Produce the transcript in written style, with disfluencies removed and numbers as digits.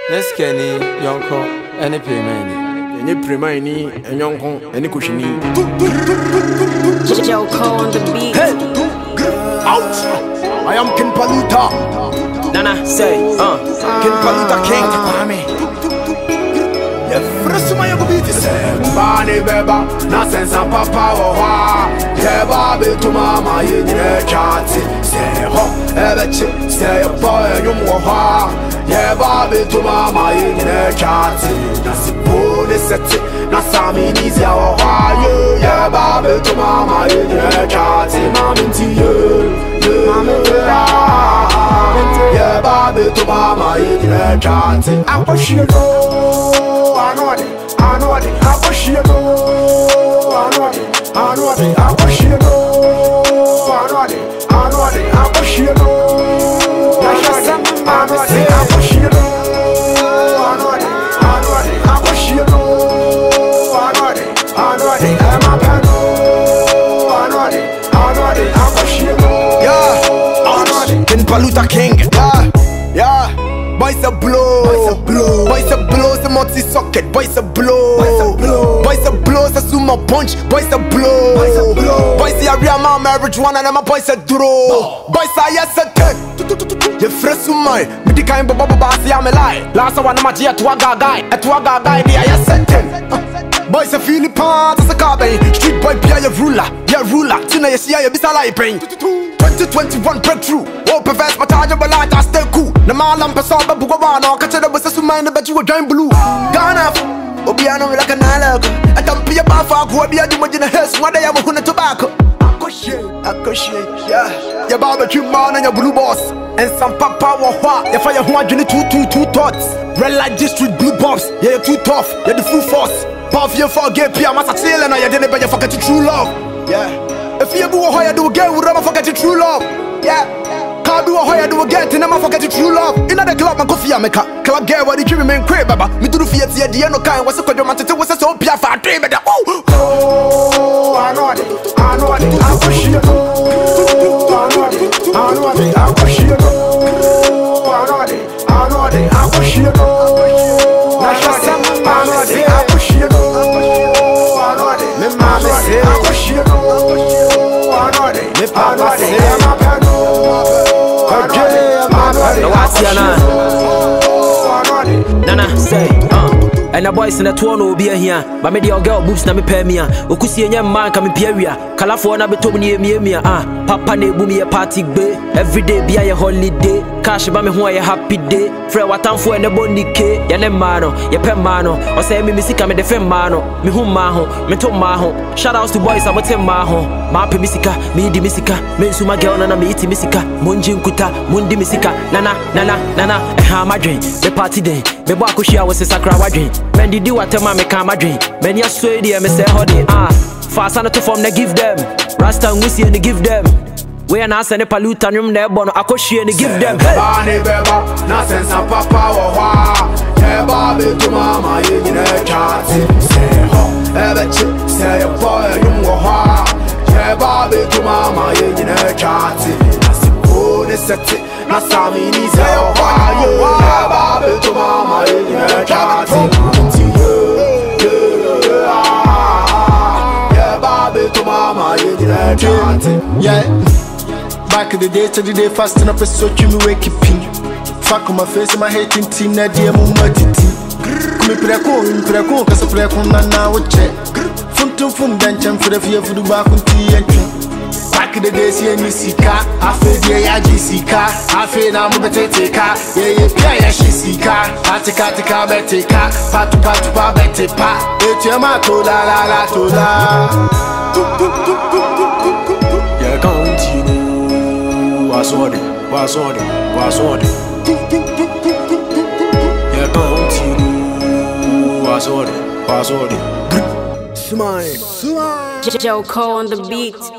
Let's Kenny, Yonko, any payment. Any Primani, and Yonko, any Kushini. Joe Cole on the beat. Hey! Out! I am Ken Paluta. Nana, say, Ken Paluta King. First my beat is Bani Beba, Nonsense and Papa Oha. Yeba be to Mama, you can't say ho, ever chip, say a boy, you moha. Yeba be to Mama, you can't see. That's the body set it, Nasami is your wire. Yeba be to Mama, you can't see. Mammy to you, Mammy. Yeba be to Mama, you can't see. I push you go. I know it, I push you go. I know it, I push you go. I know it, I push you go. I know it, I push you go. I know it, I push you go. I know it, I'm a pedal. I know it, I push you go. Yeah, Ken Paluta King. Yeah. Boys a blow, boys a blow, the multi socket, boys a blow, boys a blow, the sumo punch, boys a blow, boys the area my marriage one and my boys a draw, boys a yes a ten, you fresh to mine, me the kind of baba see I'm a lie, last one I'm a jet to a guy, the yes a ten, boys a feel the part as a carbine, street boy be a ruler, tonight you see you be a lie pain. 2021 breakthrough. Open vest, my charger, but light, I stay cool. The man lamp is all the Bugabano. Catch it with a mind, but you were giant blue. Gone off. Obiano like an analog. I don't be a buffer, who will be a judge in the house. One day I'm a tobacco. I cushion, yeah. Your barbecue man and your blue boss. And some papa or what? If I want you two thoughts. Red light district, blue bobs. Yeah, you're too tough. You're the full force. Puff your forget, Pia, Massa Tail, and I didn't, but you forget your true love. Yeah. If you do a higher do again, we'll never forget your true love. Yeah. Can't do a higher do again, to never forget your true love. In the club, my coffee, I'm a club girl, what did you remain crib, baba? Me do the fear, the end of kind, what's a quadro, man, to was a so pia for a dream, but oh, I know it, I push you, I know it, I push you, I know it, I push you, I push you, I push you, Nana, say, and the boys in the tour will be here. But maybe your girl boobs na me pay me. Ukusi and your man come in Pieria. California be told me, Papa ne boomy a party bay. Every day be a holiday. Cash by me who a happy day. Fred what time for and the bondy K. Yanemano, your pemano. Or say me misika me defend mano. Me whom maho, me to maho. Shout outs to boys, I would tell maho. Mape misika, me di misika. Me suma girl nana me iti misika. Munjin kuta, mundi misika. Nana, ha my drink. The party day. Me bakushia was a sacra wadrin. Men did what a man make my dream. Men ya swear the me say honey. Fast and to form they give them. Rasta and Wissy and they give them. We are not sending Paluta room there, but I could share and give them. Bani Beba, Nonsense and Papa Oha. Yeba be to Mama, you can't say ho, ever chip, say a boy, you moha. Yeba be to Mama, you can't see. That's the bonus set it. Nasami is your wire. Yeba be to Mama, you can't see. Yeba be to Mama, you can't see. Yeah. Back in the day, to the day, fasting up a so you me wake up. Fuck on my face, my hating team, that dear mumati. Come preko, cause a preko, now we check. Fum, dancing for the fear for the back on tea and back in the days, yeah, you see car. I feel the AIGC car. I feel now I'm a potato car. Yeah, she see car. I take car, better car. Patu, better pa. It's your ma to la. Yeah, continue. Was on it. Yeah, continue. Was on it. Smile. Joe Cole on the beat.